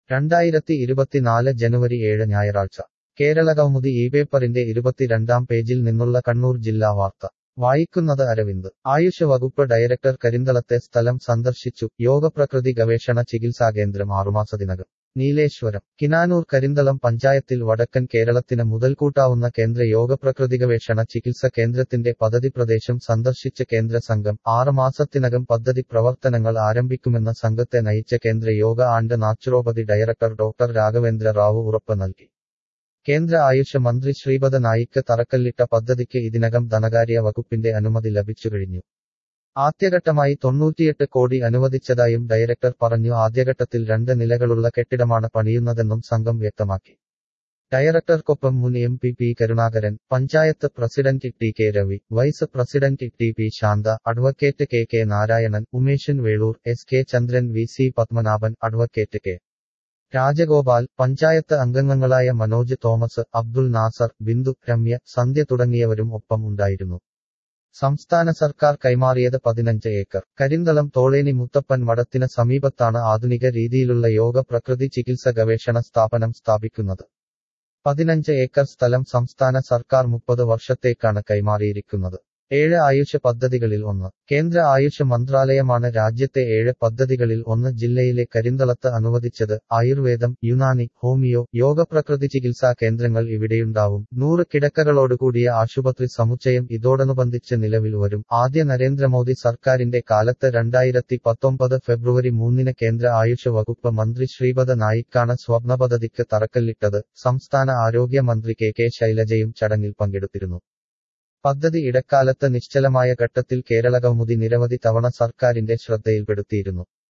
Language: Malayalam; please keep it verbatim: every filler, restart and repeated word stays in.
രണ്ടായിരത്തി ഇരുപത്തിനാല് ജനുവരി ഏഴ് ഞായറാഴ്ച കേരളകൗമുദി ഈ പേപ്പറിന്റെ ഇരുപത്തിരണ്ടാം പേജിൽ നിന്നുള്ള കണ്ണൂർ ജില്ലാ വാർത്ത വായിക്കുന്നത് അരവിന്ദ് ആയുഷ് വകുപ്പ് ഡയറക്ടർ കരിന്തളത്തെ സ്ഥലം സന്ദർശിച്ചു യോഗപ്രകൃതി ഗവേഷണ ചികിത്സാകേന്ദ്രം ആറുമാസത്തിനകം നീലേശ്വരം കിനാനൂർ കരിന്തളം പഞ്ചായത്തിൽ വടക്കൻ കേരളത്തിന് മുതൽക്കൂട്ടാവുന്ന കേന്ദ്ര യോഗപ്രകൃതി ഗവേഷണ ചികിത്സ കേന്ദ്രത്തിന്റെ പദ്ധതി പ്രദേശം സന്ദർശിച്ച കേന്ദ്ര സംഘം ആറ് മാസത്തിനകം പദ്ധതി പ്രവർത്തനങ്ങൾ ആരംഭിക്കുമെന്ന സംഘത്തെ നയിച്ച കേന്ദ്ര yoga and naturopathy director doctor Raghavendra Rao ഉറപ്പ് നൽകി കേന്ദ്ര ആയുഷ് മന്ത്രി ശ്രീപദ നായിക്ക് തറക്കല്ലിട്ട പദ്ധതിക്ക് ഇതിനകം ധനകാര്യ വകുപ്പിന്റെ അനുമതി ലഭിച്ചുകഴിഞ്ഞു ആദ്യഘട്ടമായി തൊണ്ണൂറ്റിയെട്ട് കോടി അനുവദിച്ചതായും ഡയറക്ടർ പറഞ്ഞു ആദ്യഘട്ടത്തിൽ രണ്ട് നിലകളുള്ള കെട്ടിടമാണ് പണിയുന്നതെന്നും സംഘം വ്യക്തമാക്കി ഡയറക്ടർക്കൊപ്പം മുൻ M P P Karunakaran panchayat president T K Ravi vice president T P Shantha advocate K K Narayanan Umeshan Veloor S K Chandran V C Padmanabhan advocate K Rajagopal panchayat അംഗങ്ങളായ മനോജ് തോമസ് അബ്ദുൾ നാസർ ബിന്ദു രമ്യ സന്ധ്യ തുടങ്ങിയവരും ഒപ്പം ഉണ്ടായിരുന്നു സംസ്ഥാന സർക്കാർ കൈമാറിയത് പതിനഞ്ച് ഏക്കർ കരിന്തളം തോളേനി മുത്തപ്പൻ മഠത്തിന് സമീപത്താണ് ആധുനിക രീതിയിലുള്ള യോഗ പ്രകൃതി ചികിത്സ ഗവേഷണ സ്ഥാപനം സ്ഥാപിക്കുന്നത് പതിനഞ്ച് ഏക്കർ സ്ഥലം സംസ്ഥാന സർക്കാർ മുപ്പത് വർഷത്തേക്കാണ് കൈമാറിയിരിക്കുന്നത് ഏഴ് ആയുഷ് പദ്ധതികളിൽ ഒന്ന് കേന്ദ്ര ആയുഷ് മന്ത്രാലയമാണ് രാജ്യത്തെ ഏഴ് പദ്ധതികളിൽ ഒന്ന് ജില്ലയിലെ കരിന്തളത്ത് അനുവദിച്ചത് ആയുർവേദം യുനാനി ഹോമിയോ യോഗപ്രകൃതി ചികിത്സാ കേന്ദ്രങ്ങൾ ഇവിടെയുണ്ടാവും നൂറ് കിടക്കകളോടുകൂടിയ ആശുപത്രി സമുച്ചയം ഇതോടനുബന്ധിച്ച് നിലവിൽ വരും ആദ്യ നരേന്ദ്രമോദി സർക്കാരിന്റെ കാലത്ത് രണ്ടായിരത്തി പത്തൊമ്പത് ഫെബ്രുവരി മൂന്നിന് കേന്ദ്ര ആയുഷ് വകുപ്പ് മന്ത്രി ശ്രീപദ നായിക്കാണ് സ്വപ്ന പദ്ധതിക്ക് തറക്കല്ലിട്ടത് സംസ്ഥാന ആരോഗ്യ മന്ത്രി കെ കെ ശൈലജയും ചടങ്ങിൽ പങ്കെടുത്തിരുന്നു പദ്ധതി ഇടക്കാലത്ത് നിശ്ചലമായ ഘട്ടത്തിൽ കേരളകൗമുദി നിരവധി തവണ സർക്കാരിന്റെ ശ്രദ്ധയിൽപ്പെടുത്തിയിരുന്നു